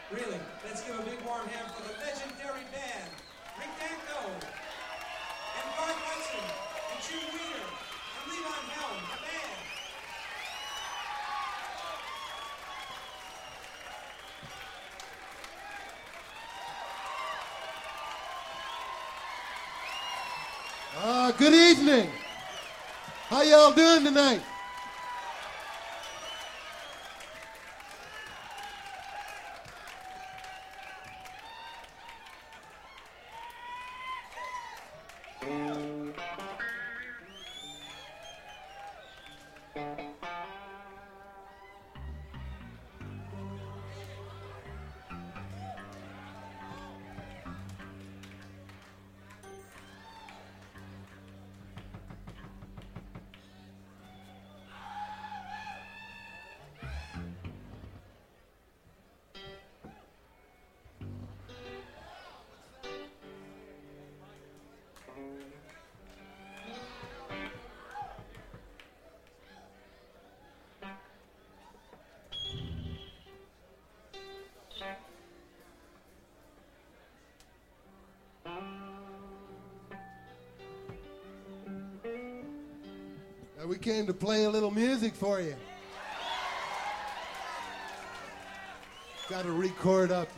Really, let's give a big warm hand for the legendary band, Rick Danko, and Garth Hudson, and Jim Weeder, and Levon Helm, the band. Good evening. How y'all doing tonight? We came to play a little music for you. Got to record up.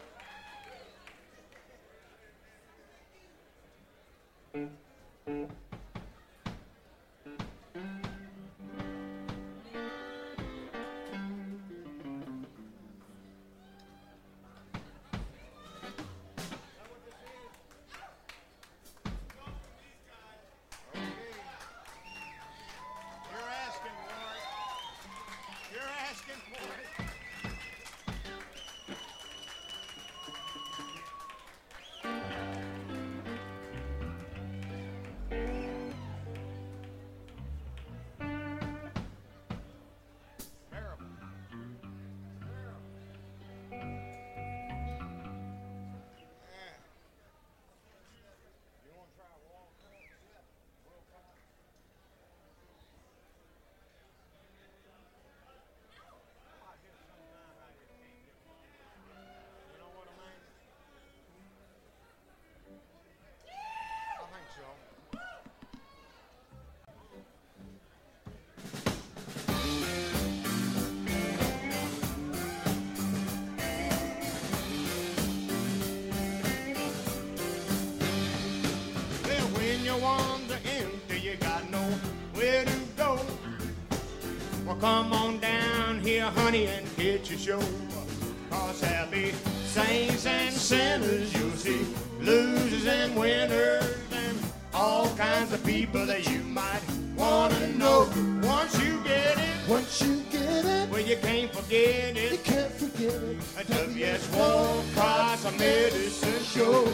One's empty, you got nowhere to go. Well, come on down here, honey, and get your show. 'Cause there'll be saints and sinners, you'll see losers and winners, and all kinds of people that you might want to know. Once you get it, well, you can't forget it. You can't forget it. A WS won't cost a medicine show.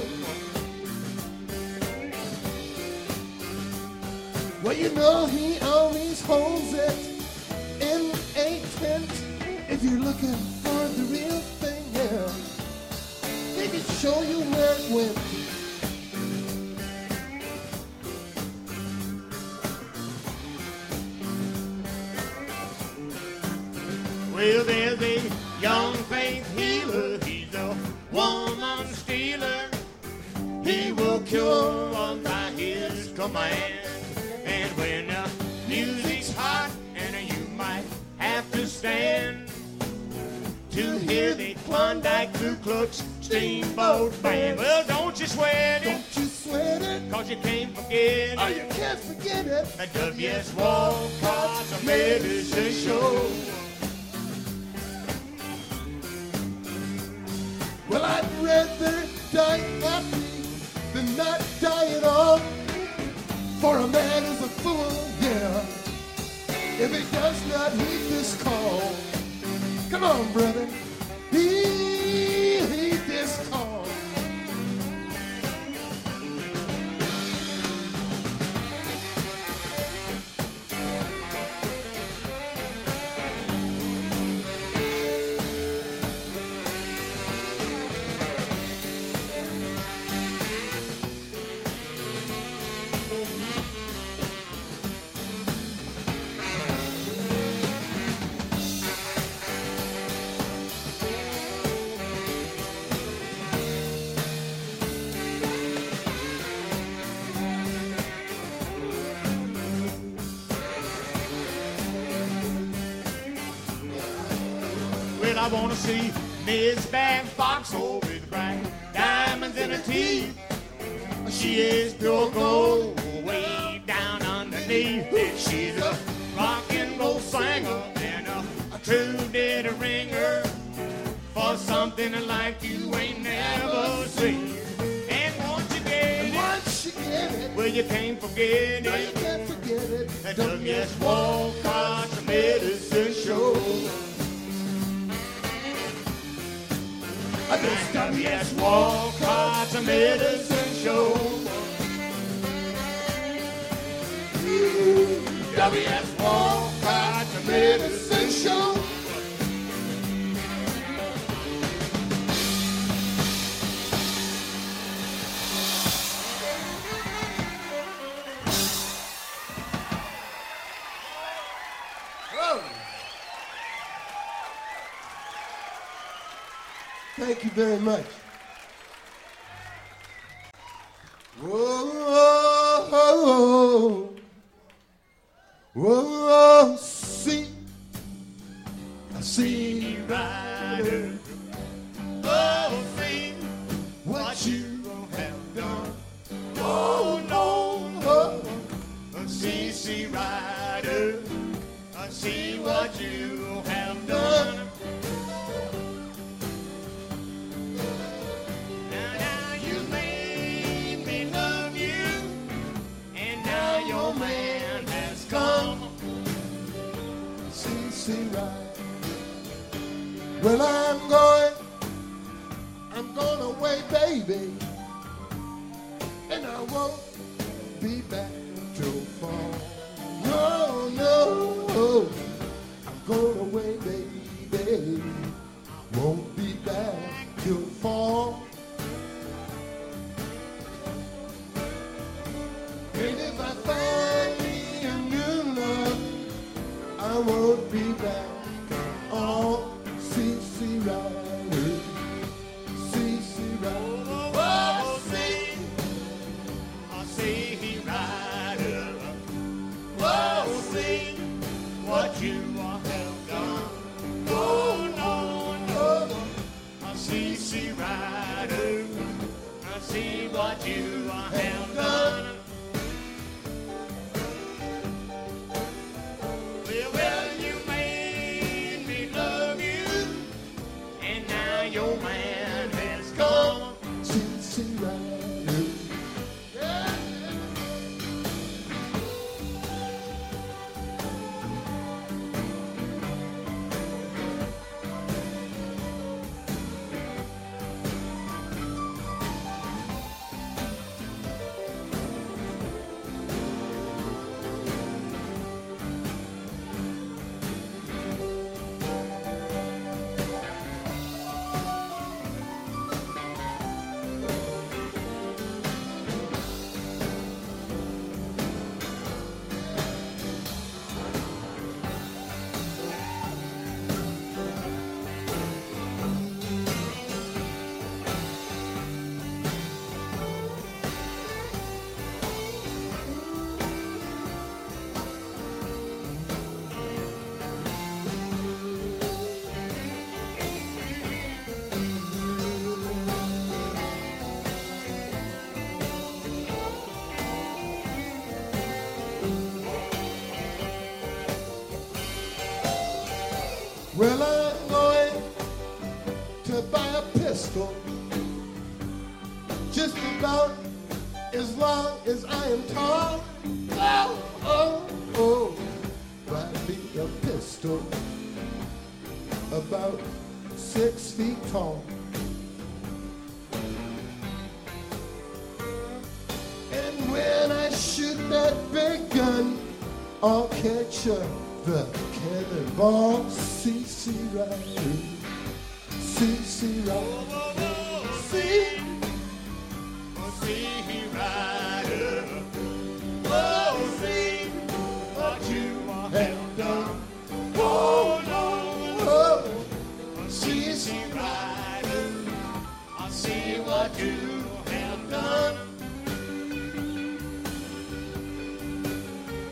Well, you know he always holds it in a tent. If you're looking for the real thing, yeah, he can show you where it went. Well, there's a young faith healer. He's a woman stealer. He will cure one by his command. And when the music's hot and you might have to stand to hear the Klondike Ku Klux Steamboat Band. Well, don't you sweat it. Don't you sweat it. 'Cause you can't forget Oh, it. you can't forget it. A WS Walcott's a medicine show. Well, I'd rather die happy than not die at all. For a man is a fool, yeah, if he does not heed this call. Come on, brother, heed this call. Well, I wanna see Miss Bag Foxhole with bright diamonds in her teeth. She is pure gold, way down underneath. And she's a rock and roll singer and a true dead ringer. For something like you ain't never seen. And once you get it, well, you can't forget No, it. you can't forget it. That WS Walcott's medicine show. This WS Walcott's medicine show. WS Walcott's medicine show. Thank you very much. Whoa, whoa, see, I see Rider, oh, see what you have done. oh no, oh, CC Rider, I see what you have done. Now you made me love you, and now your man has come. see right. Well, I'm going away, baby, and I won't be back till fall. No, no, I'm going away, baby, won't be back till fall. And if I find me a new love, I won't be back. Oh, CC Rider, CC Rider. Oh, see, I see he rider. Oh, see what you have done. Oh, no, no, I see rider. I see what you have done. Well, you made me love you, and now your man has come. CC Rider. Yeah. Well, I'm going to buy a pistol just about as long as I am tall. Oh, oh, oh, buy me a pistol about 6 feet tall. And when I shoot that big gun, I'll catch the cannonball. CC Rider, CC Rider, see, See rider, oh, see what you have done. Oh, no, oh, see rider, I see what you have done.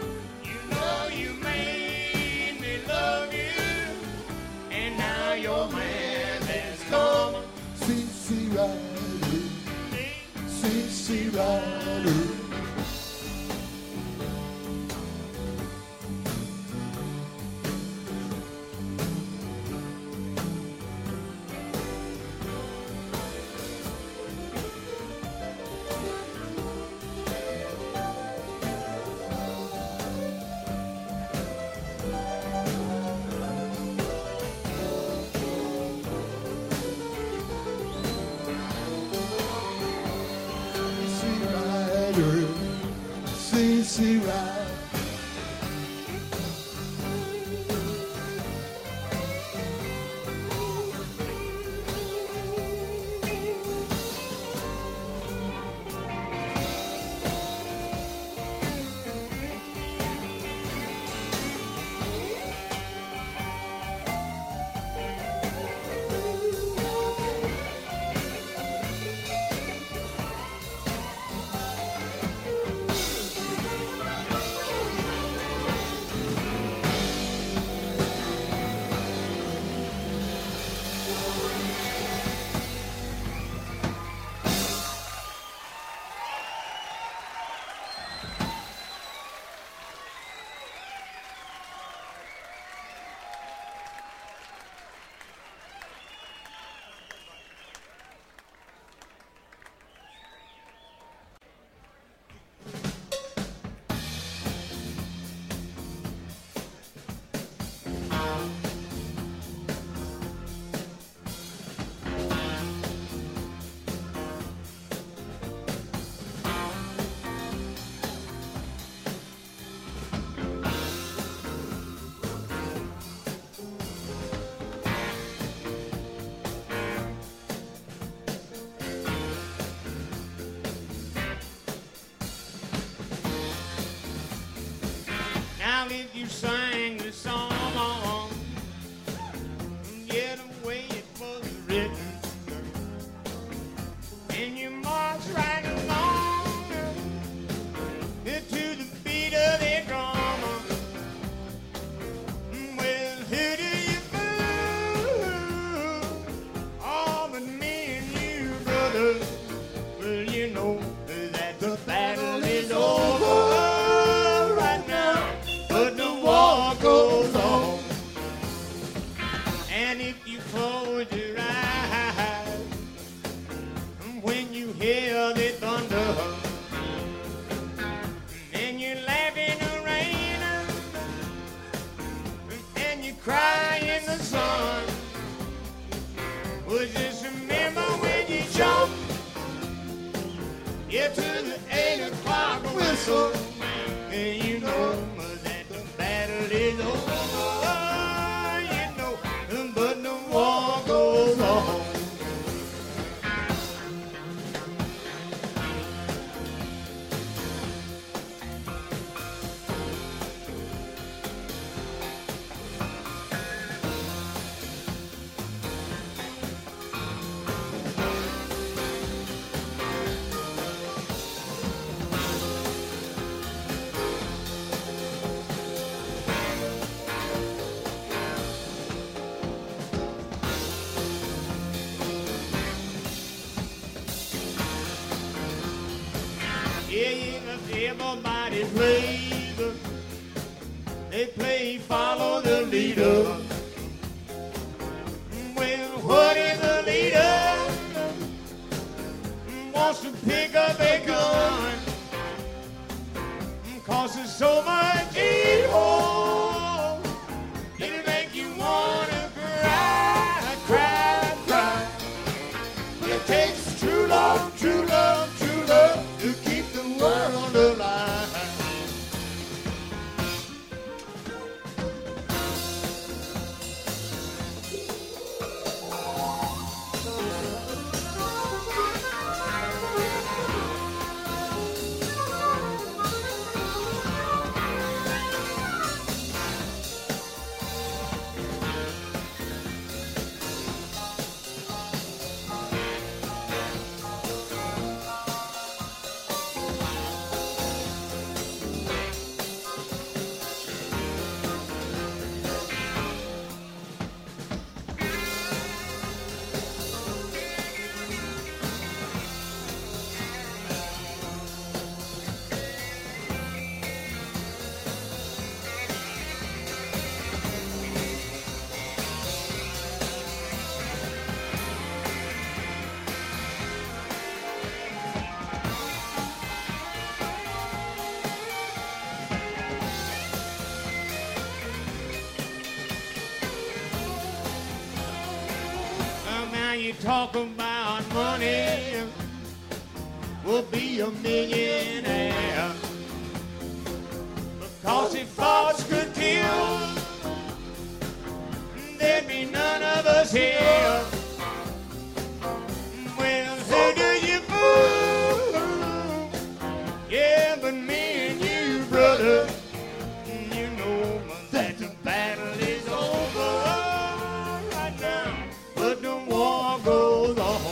You know you made me love you, and now your victory. CC ride. Now if you sang the song, yeah, the way it was written, and you march right along to the beat of their drum, well, who do you fool? All but me and you, brother. Well, you know that the battle is over. Goes on, and if you close your eyes when you hear the thunder, and you laugh in the rain, and you cry in the sun, well, just remember when you jump, yeah, to the 8 o'clock whistle, and you know is over, you know, but the war goes on. Everybody plays, they play follow the leader. Well, what if the leader wants to pick up a gun? Cause there's so much evil, it'll make you wanna cry, cry, cry. It takes true love, true love, true love to keep the world alive. You talk about money, will be a millionaire. Because if thoughts could kill, there'd be none of us here. Well, who do you fool? Yeah, but me and you, brother, you know that the battle is over right now, but the war goes on.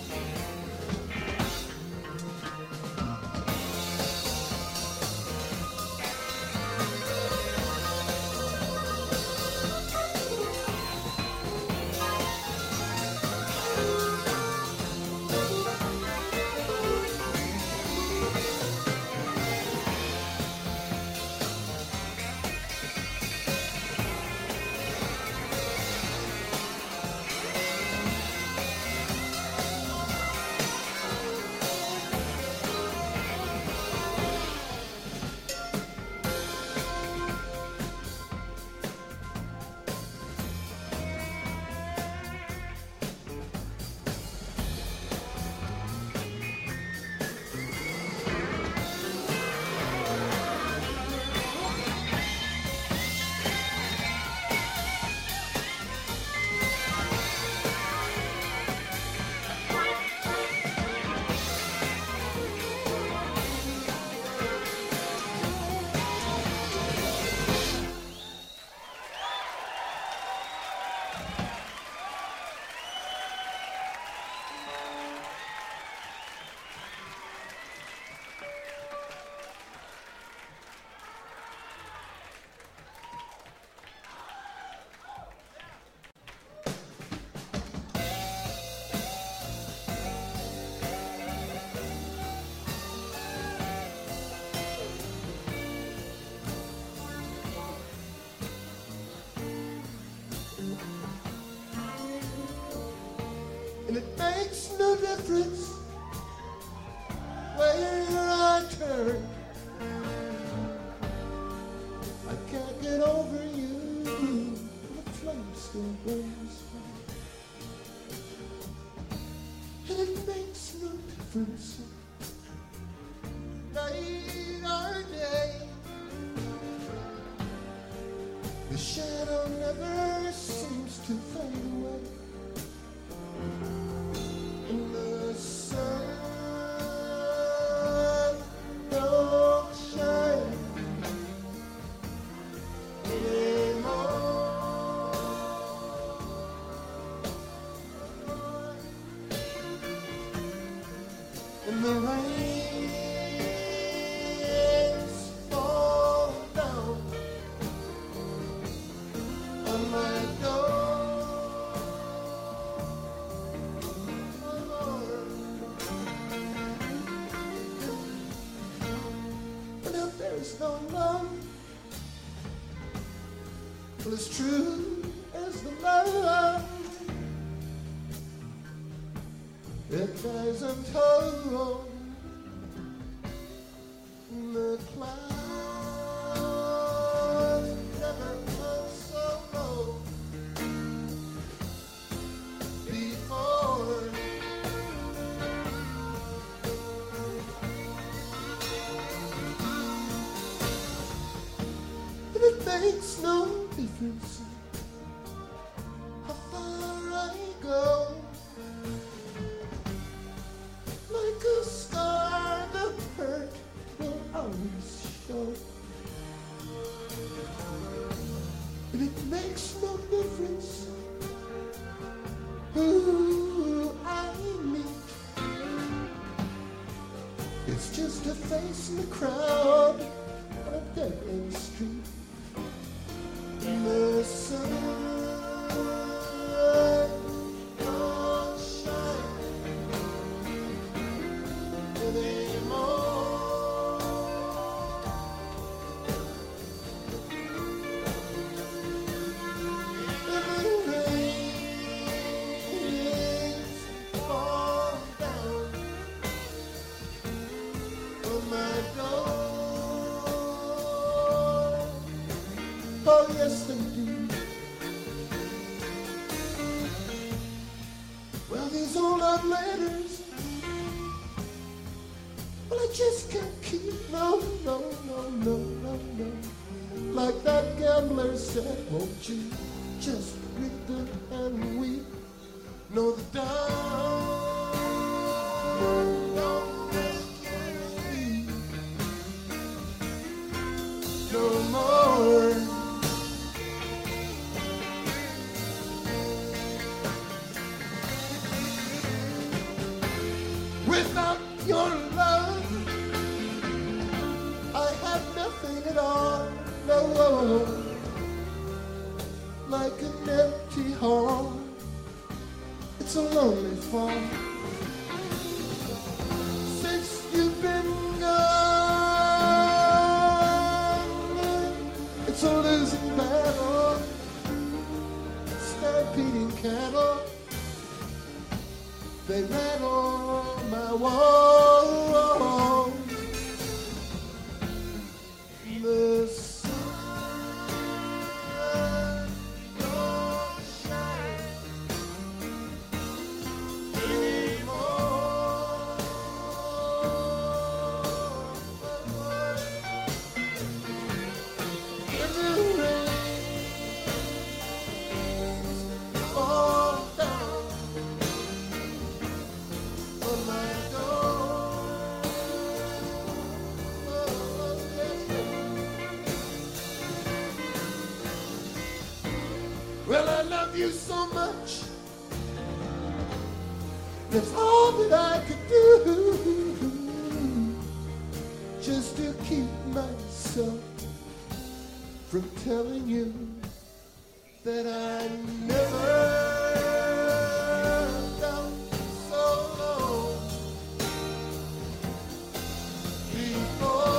And it makes no difference where I turn. I can't get over you. The flame still burns. And it makes no difference night or day. The shadow never seems to fade away. And the sun don't shine anymore. And the rains fall down on my door. There's no love, well, as true as the love that dies untold. The clouds never come so low before. It makes no difference how far I go. Like a scar, the hurt will always show. And it makes no difference who I meet. It's just a face in the crowd on a dead-end street. The sun don't shine anymore. And the rains fall down on my door. Oh, yes, they do. Well, these old love letters, Well, I just can't keep, no. Like that gambler said, won't you just read the and weep? Know the down don't make you leave no more. Without your love, I have nothing at all. No, like an empty hall. It's a lonely fall. Since you've been gone, it's a losing battle. Stampeding cattle, they rattle my walls. The sun don't shine anymore. And the rains fall down on my door. Well, I love you so much. That's all that I could do, just to keep myself from telling you that I never felt so low before.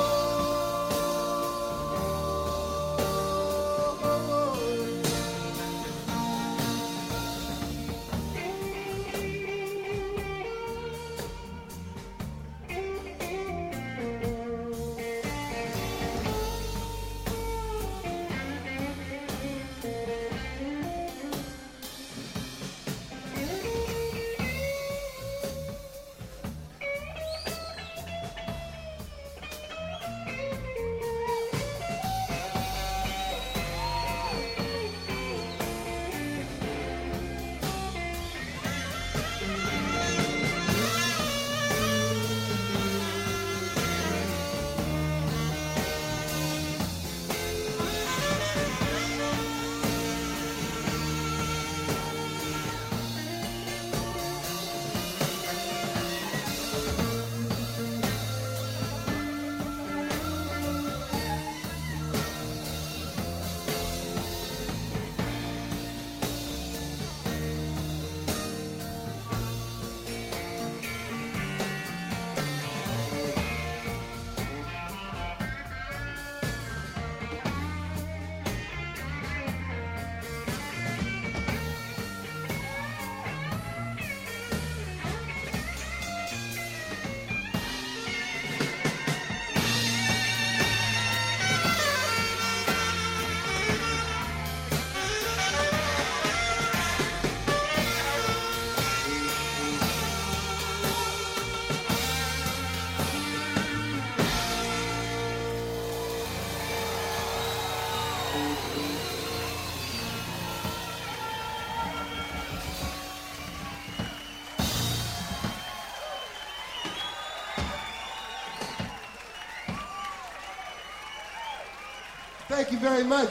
Thank you very much.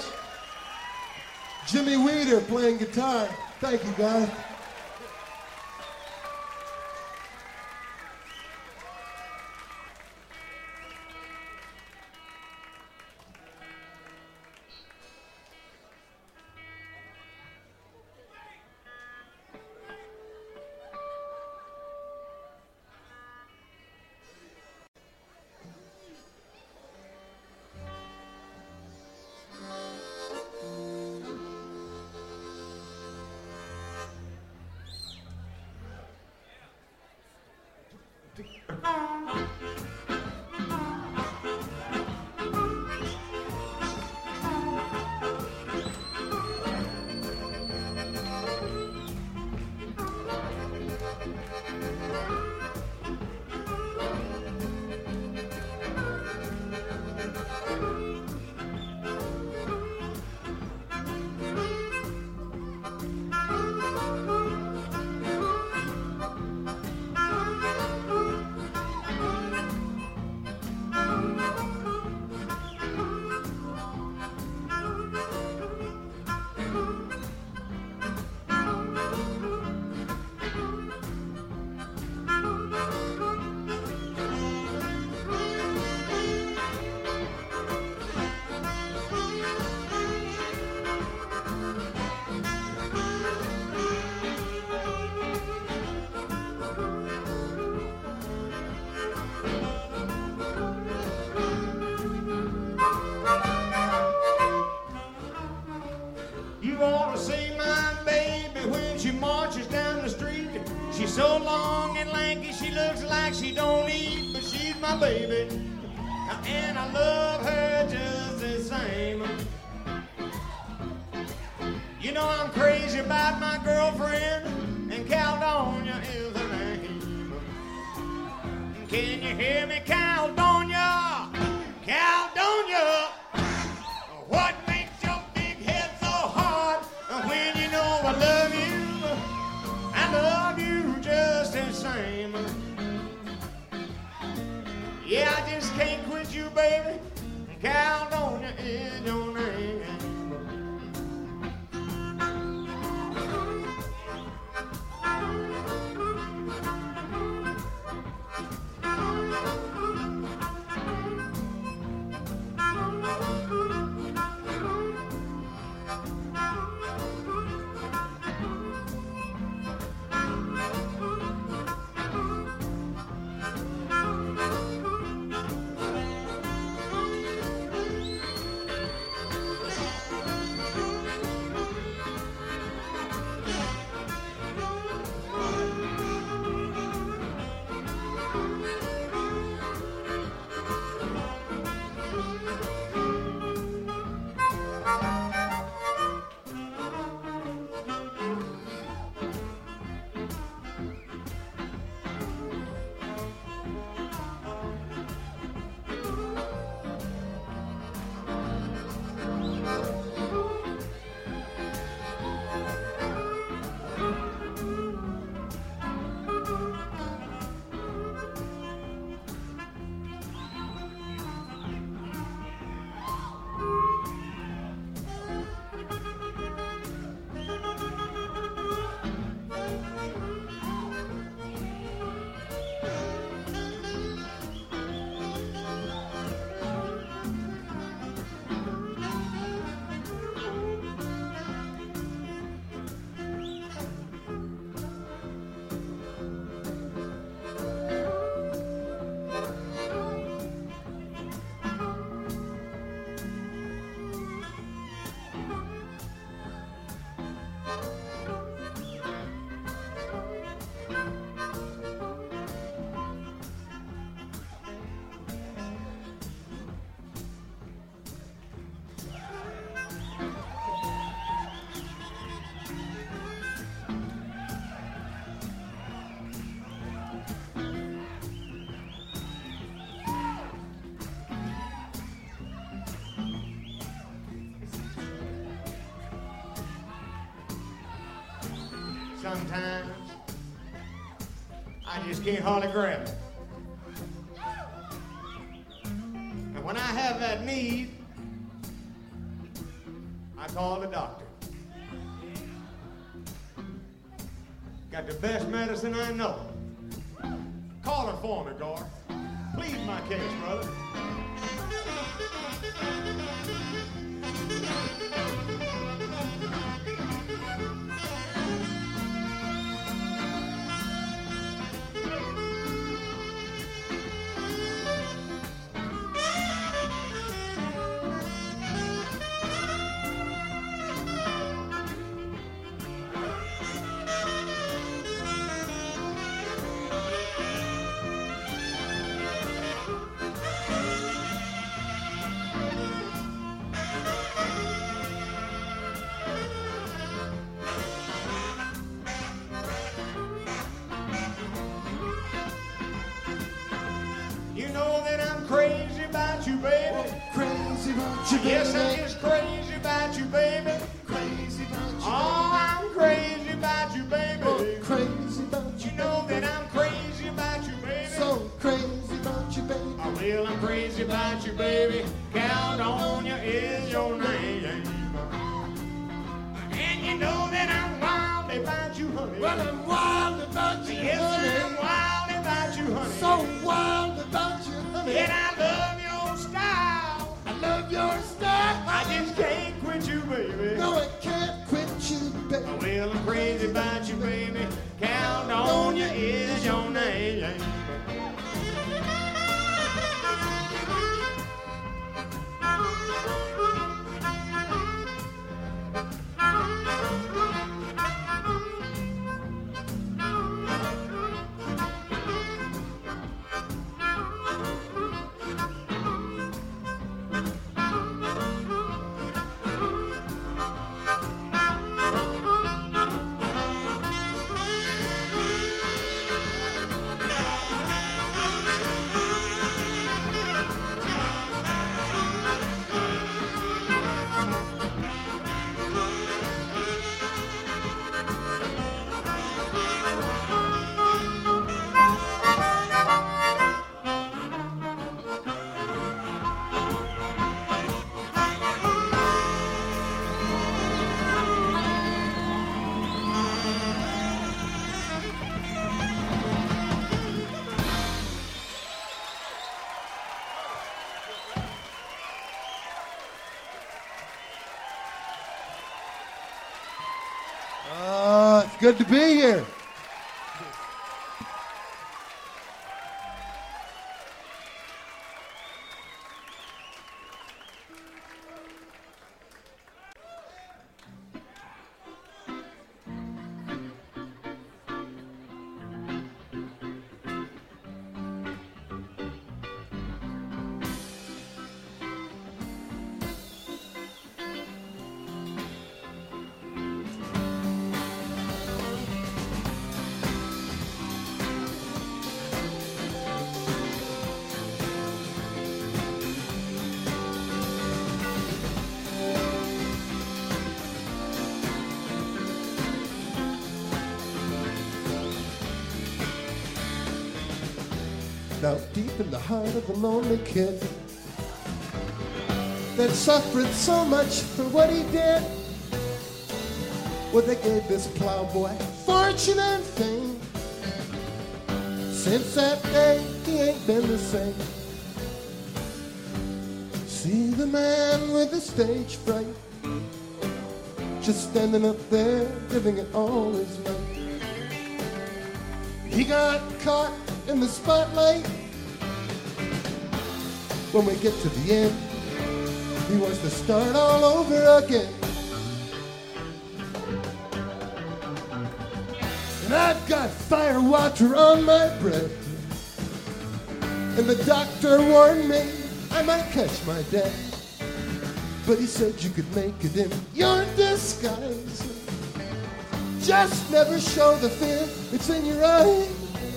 Jimmy Weeder playing guitar. Thank you, guys. She's so long and lanky, she looks like she don't eat, but she's my baby, and I love her just the same. You know I'm crazy about my girlfriend, and Caledonia is her name. Can you hear me, Caledonia? Caledonia, what makes your big head so hard when you know I love you? I love you just the same. Yeah, I just can't quit you, baby. Caledonia is your name. Sometimes I just can't hardly grab it. And when I have that need, I call the doctor. Got the best medicine I know. Call her for me, Gar. Plead my case, brother. Yes, I'm just crazy about you, baby. Crazy about you. Oh, I'm crazy about you, baby. Oh, crazy about you. You know that I'm crazy about you, baby. So crazy about you, baby. Oh, well, I'm crazy about you, baby. Caledonia is your name. And you know that I'm wild about you, honey. Well, I'm wild about you, yes, honey. Yes, I'm wild about you, honey. So wild about you, honey. And I love your style. I love your style. I just can't quit you, baby. No, I can't quit you, baby. Well, I'm crazy about you, baby. Caledonia is your name. good to be here. Now deep in the heart of the lonely kid that suffered so much for what he did, well, they gave this plowboy fortune and fame. Since that day, he ain't been the same. See the man with the stage fright, just standing up there, giving it all his might. He got caught in the spotlight. When we get to the end, he wants to start all over again. And I've got fire water on my breath, and the doctor warned me I might catch my death. But he said you could make it in your disguise. Just never show the fear it's in your eyes.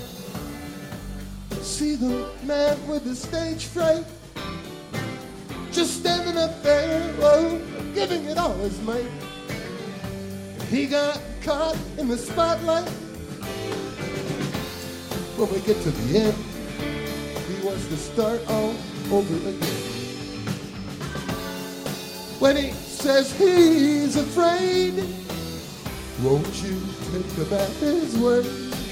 See the man with the stage fright, just standing up there, oh, giving it all his might. He got caught in the spotlight. When we get to the end, he wants to start all over again. When he says he's afraid, won't you take him at his word?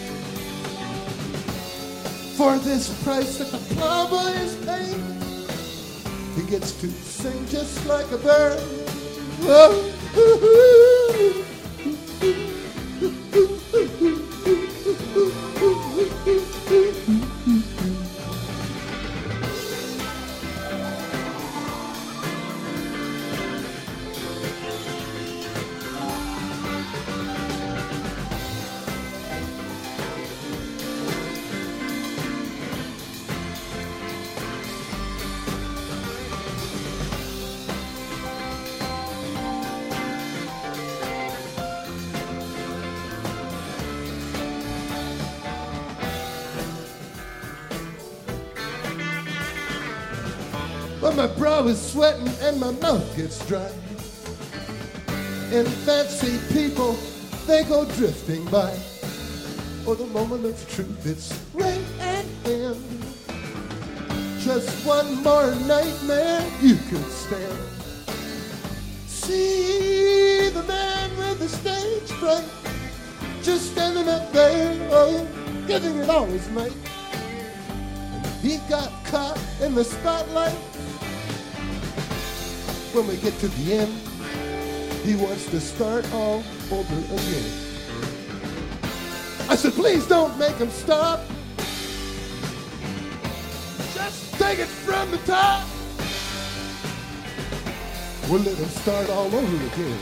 For this price that the plowboy is paying, he gets to sing just like a bird. Oh, But my brow is sweating and my mouth gets dry, and fancy people, they go drifting by. Oh, the moment of truth, it's right at hand. Just one more nightmare you could stand. See the man with the stage fright, just standing up there, oh, giving it all his might. He got caught in the spotlight. When we get to the end, he wants to start all over again. I said, please don't make him stop. Just take it from the top. We'll let him start all over again.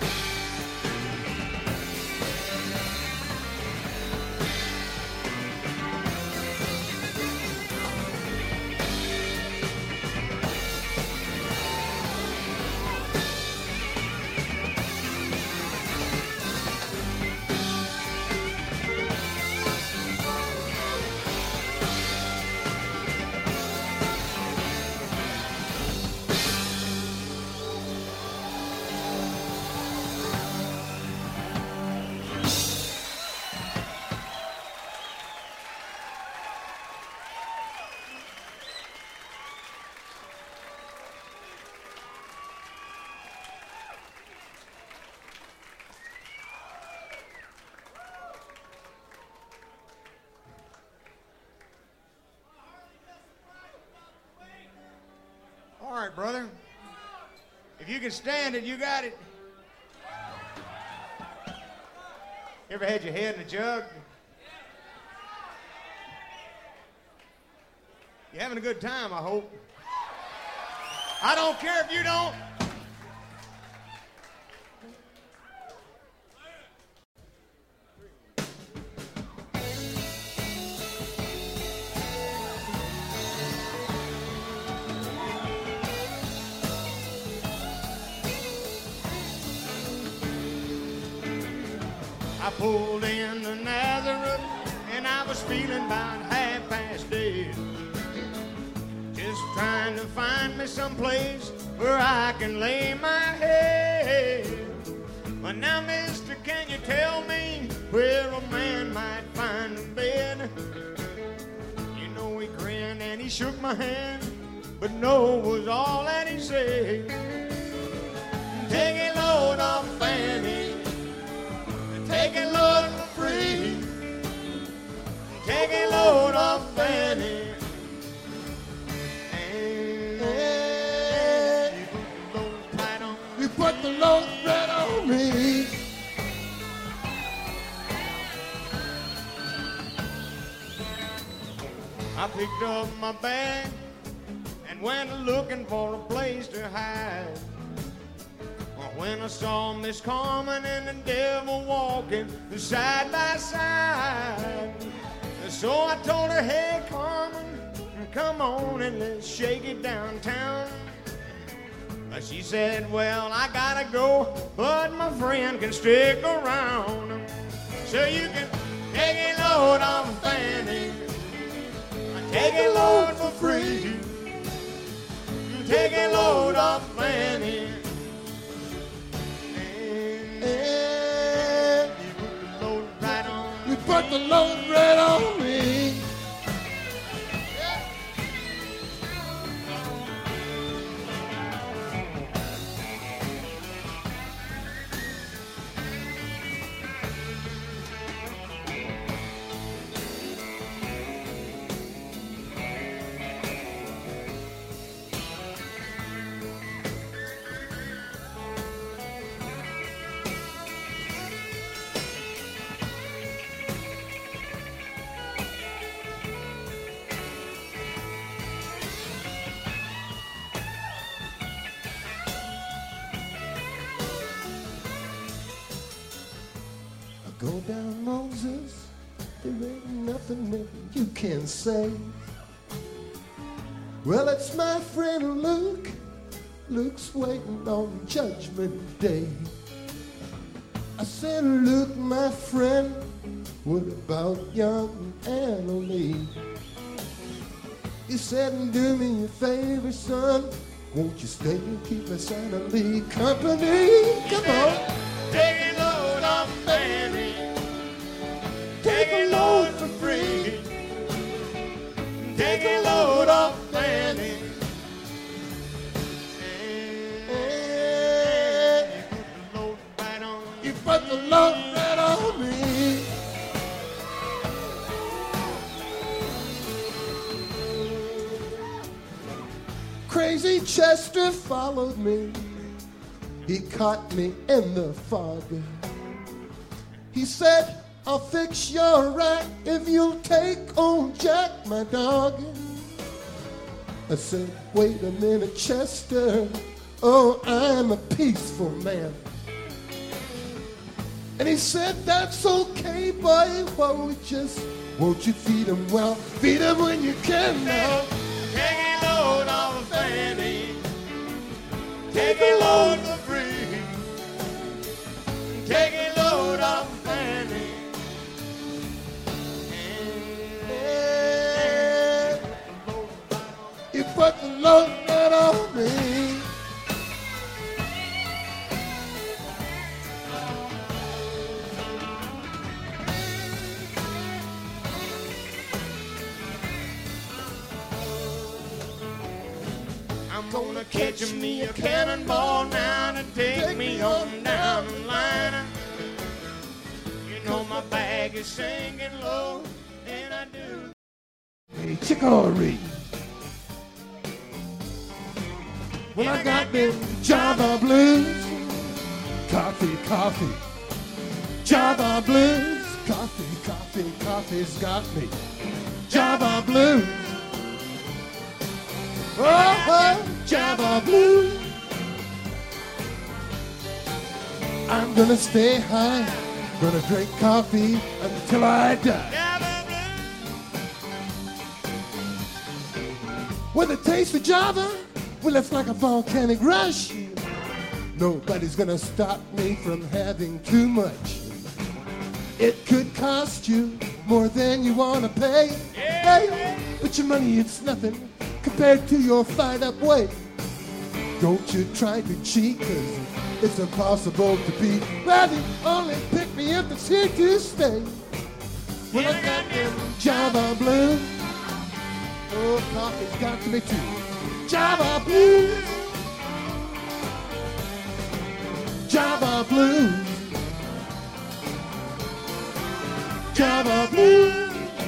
All right, brother. If you can stand it, you got it. You ever had your head in a jug? You're having a good time, I hope. I don't care if you don't. I pulled in the Nazareth and I was feeling about half past dead. Just trying to find me some place where I can lay my head. But now, mister, can you tell me where a man might find a bed? You know, he grinned and he shook my hand, but no was all that he said. Take a load off Fanny. Take a load for free. Take a load off Fanny. And you put the load right on me. I picked up my bag and went looking for a place to hide. When I saw Miss Carmen and the devil walking side by side. So I told her, hey, Carmen, come on and let's shake it downtown. She said, well, I gotta go, but my friend can stick around. So you can take a load off Fanny. Take a load for free. Take a load off Fanny. You put the load right on me. Go down, Moses, there ain't nothing that you can say. Well, it's my friend Luke. Luke's waiting on Judgment Day. I said, Luke, my friend, what about young Annalie? He said, do me a favor, son, won't you stay and keep Miss Annalie company? Come on. Take a load off Fanny. Take a load for free. Take a load off Fanny. You put the load right on me. Crazy Chester followed me. He caught me in the fog. He said, I'll fix your right if you'll take on Jack, my dog. I said, wait a minute, Chester. Oh, I'm a peaceful man. And he said, that's okay, boy. Won't you feed him well? Feed him when you can now. Take a load off of Fanny. Take a load for free. Take a load off of Fanny. You put the load right on me. I'm gonna catch me a cannonball now to take me on down the line. You know my bag is sinking low, and I do. Hey, Chicory. Well, I got them Java blues. Coffee, coffee. Java blues, coffee, coffee, coffee's got me. Java blues. Oh, Java blues. I'm gonna stay high, gonna drink coffee until I die. With a taste of Java, well, it's like a volcanic rush. Nobody's gonna stop me from having too much. It could cost you more than you wanna pay. Hey, but your money, it's nothing compared to your fired up weight. Don't you try to cheat, 'cause it's impossible to beat. Rather, only pick me if it's here to stay. Well, I got them Java blues. Oh, coffee's got to me too. Java blues. Java blues. Java blues.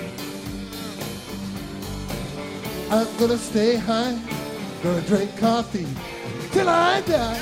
I'm gonna stay high, gonna drink coffee till I die.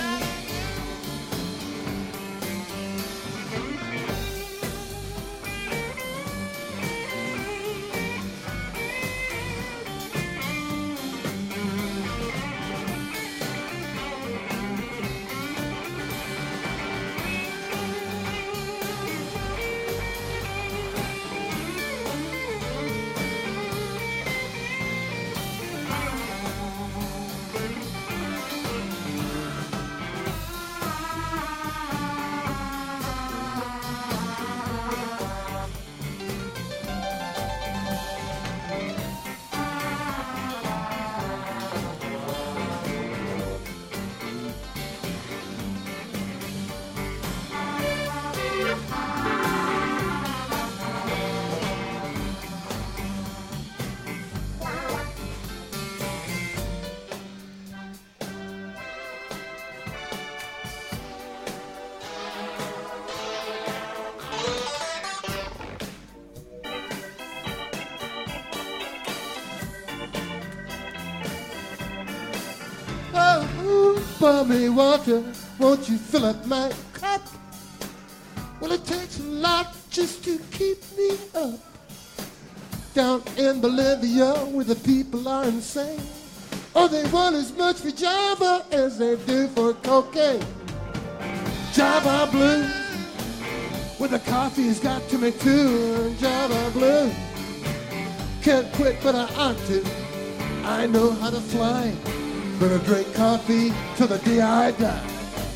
Pour me water, won't you fill up my cup? Well, it takes a lot just to keep me up. Down in Bolivia, where the people are insane, oh, they want as much for Java as they do for cocaine. Java blues, where the coffee's got to me too. Java blues, can't quit, but I ought to. I know how to fly. Gonna drink coffee till the day I die.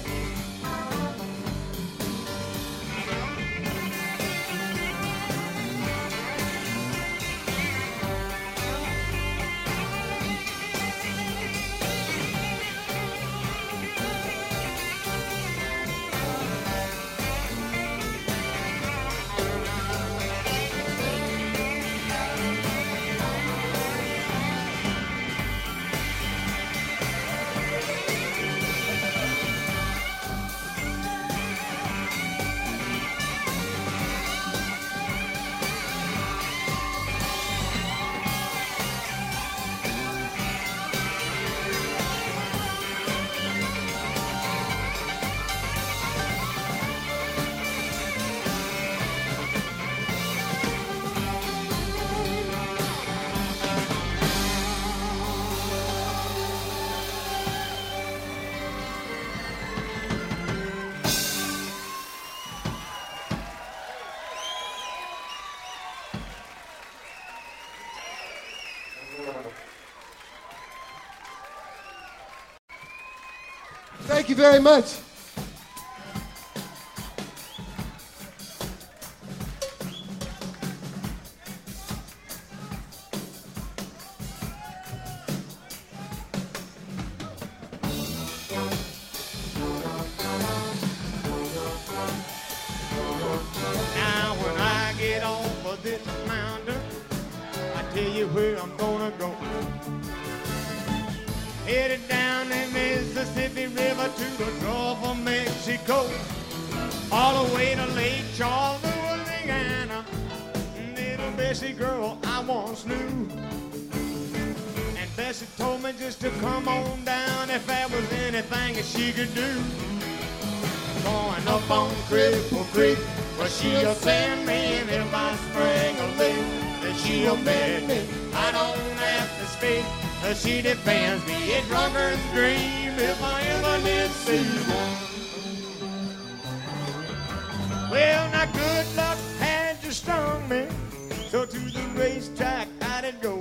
Thank you very much. Now when I get off of this mountain, I tell you where I'm gonna go. Headed down the Mississippi River to the Gulf of Mexico, all the way to Lake Charles, Louisiana. Little Bessie girl I once knew, and Bessie told me just to come on down if there was anything that she could do. Going up on Cripple Creek, Well, she'll send me in if I spring a leak. That she'll beg me, I don't have to speak. She defends me, a drunkard's dream, if I ever did see one. Well, now good luck had just stung me, so to the racetrack I did go.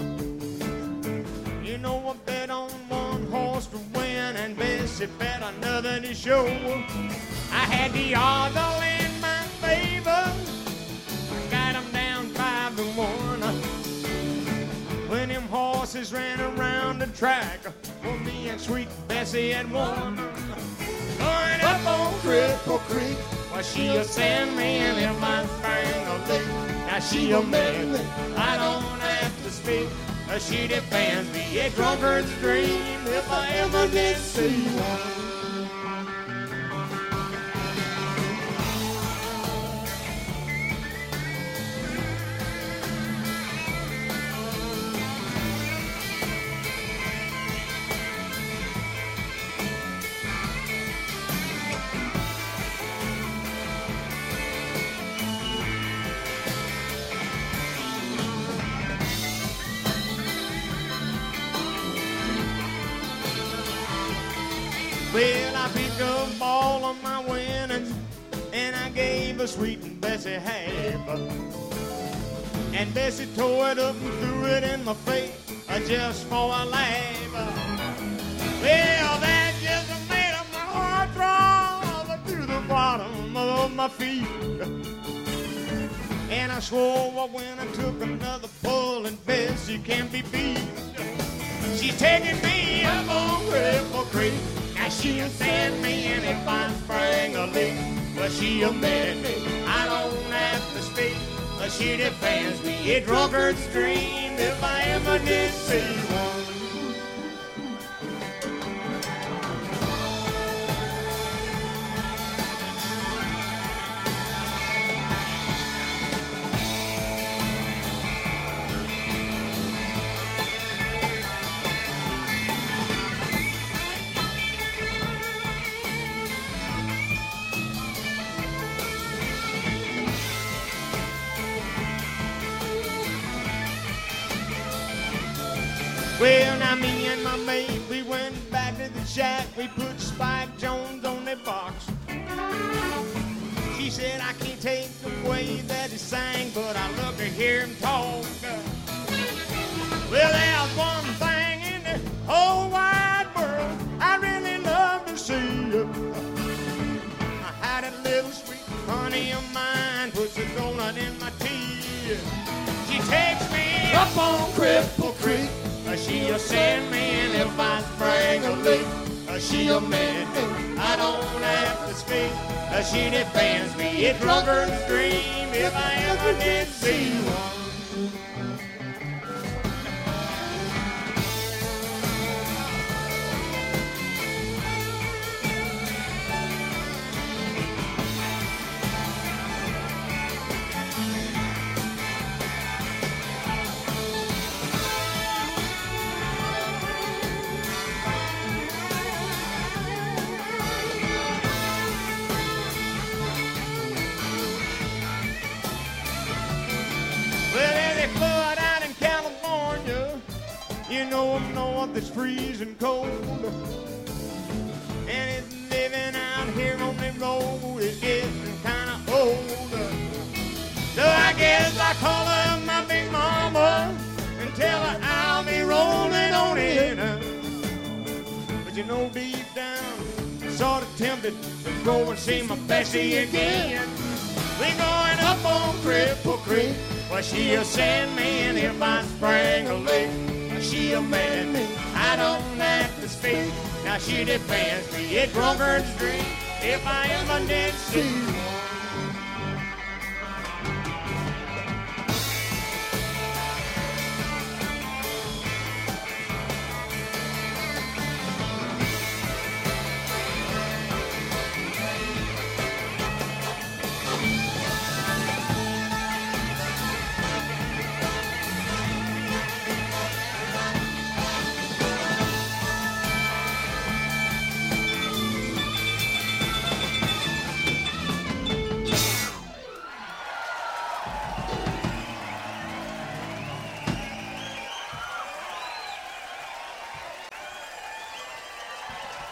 You know I bet on one horse to win, and Bessie bet another to show. I had the odds all in my favor, got them down 5-1. When them horses ran around the track, well, me and sweet Bessie had won. Going up on Cripple Creek, well, she'll send me in if I spring a leak. Now she'll make me, I don't have to speak. She defends me, a drunkard's dream, if I ever did see one. Well, I picked up all of my winnings, and I gave a sweet Bessie half. And Bessie tore it up and threw it in my face, just for a laugh. Well, that just made up my heart throb to the bottom of my feet. And I swore when I took another pull, and Bessie can't be beat. She's taking me up on Cripple Creek. Now she'll send me in if I spring a leak. But she'll admit me, I don't have to speak. But she defends me, a drunkard's dream, if I ever did see one. Well, now me and my mate, we went back to the shack. We put Spike Jones on the box. She said, I can't take the way that he sang, but I love to hear him talk. Well, there's one thing in the whole wide world I really love to see. I had a little sweet honey of mine, puts a donut in my tea. She takes me up on Cripple Creek. She'll send me in if I spring a leak. She'll admit me, I don't have to speak. She defends me, a drunkard's dream, if I ever did see one. North it's freezing cold, and it's living out here on the road is getting kind of old. So I guess I call her my big mama and tell her I'll be rolling on in. But you know deep down, sort of tempted to go and see my Bessie again. We're going up on Cripple Creek, where she'll send me in if I spring a leak. She'll make me, I don't have to speak. Now she defends me, a drunkard's dream, if I ever did see one.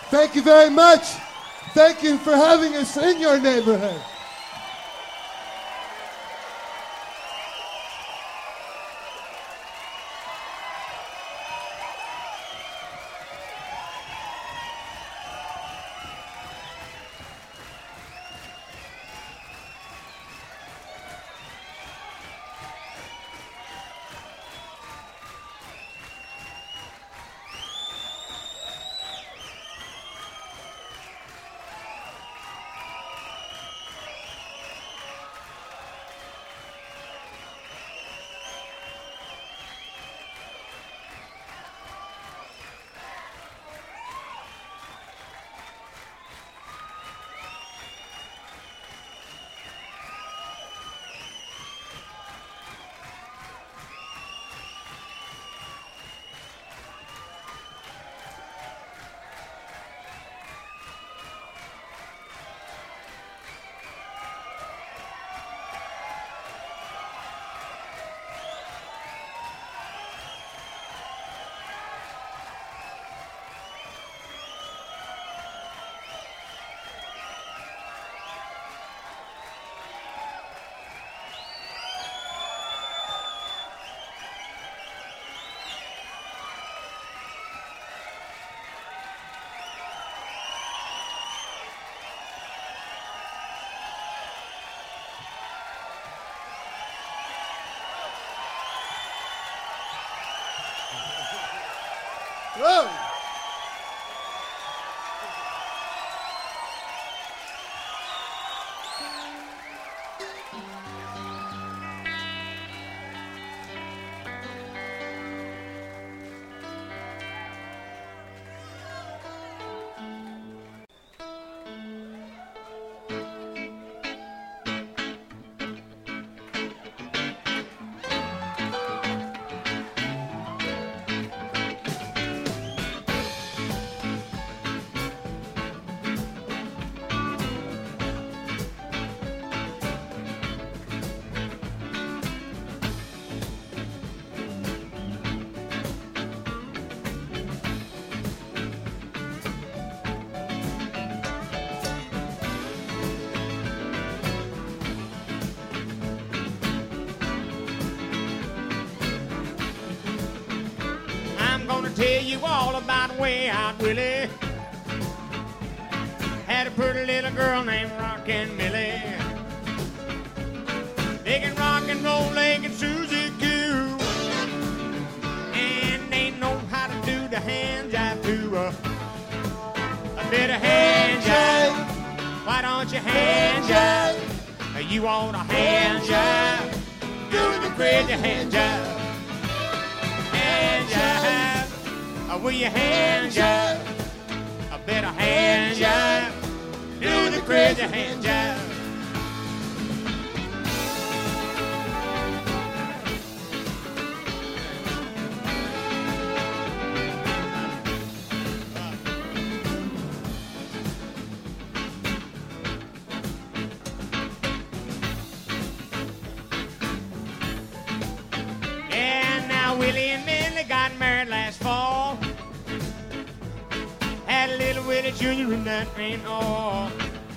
Thank you very much. Thank you for having us in your neighborhood. Whoa. Tell you all about Way Out Willie. Had a pretty little girl named Rockin' Millie. They can rock and roll, they can Susie Q. And they know how to do the hand jive too. A bit of hand jive. Why don't you hand jive? You want a hand jive? Do the crazy hand jive. Hand jive. Will you hand jive? A bit of hand jive. Do the crazy hand jive. And now Willie and Millie got married last fall. Had a little Willie Jr. and that ain't all.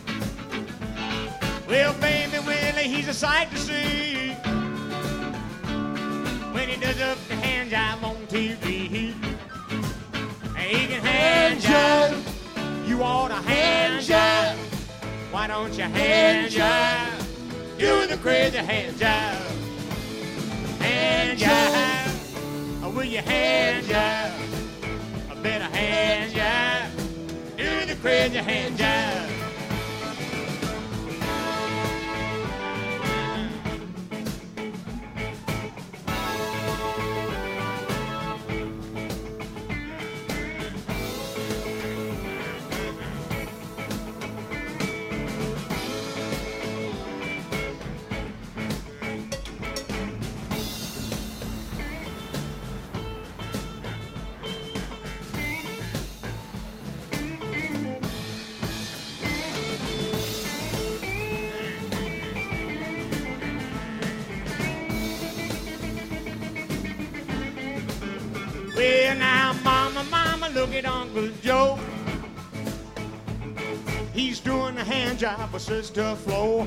Well, baby Willie, he's a sight to see. When he does up the hand jive on TV, he can hand jive. You ought to hand jive. Why don't you hand jive? Do the crazy hand jive. Hand jive. Will you hand jive? A bit of hand jive. Do the crazy hand jive. Well, now, mama, look at Uncle Joe. He's doing a hand job for Sister Flo.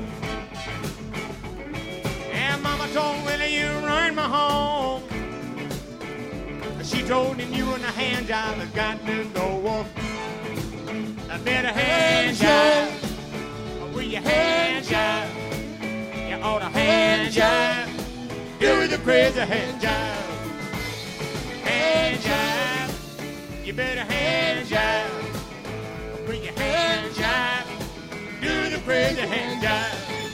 And Mama told Willie, you run my home. She told him you and a hand job has got to go. A better hand job. With your hand job. You ought to hand job. Do the crazy hand job. Hand job. You better hand job. With your hand job. Do the crazy hand job.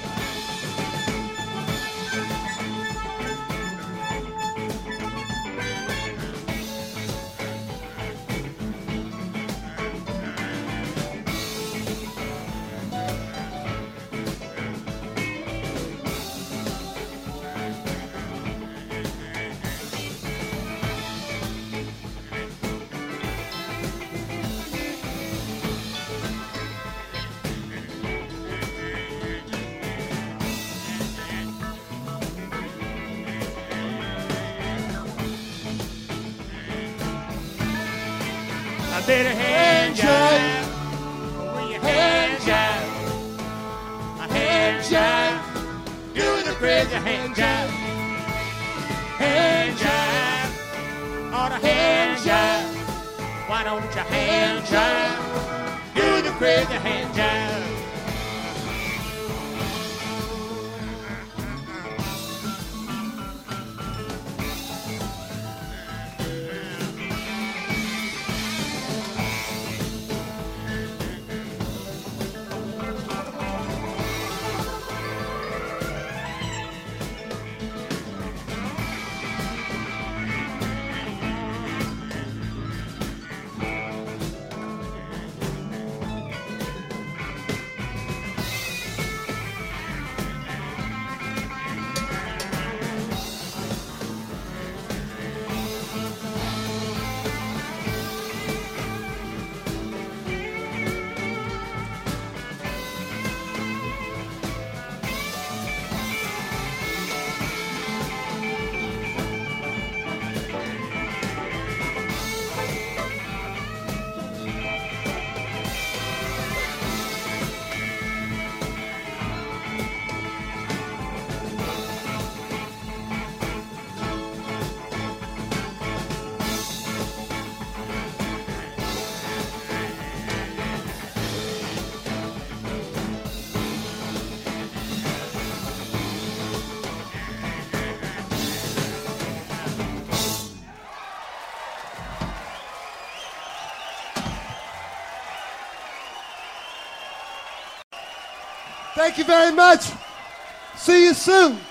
A better hand job. With your hand job. A hand job. Do the crazy hand job. Hand job. Or the hand job. Why don't you hand job? Do the crazy hand job. Thank you very much. See you soon.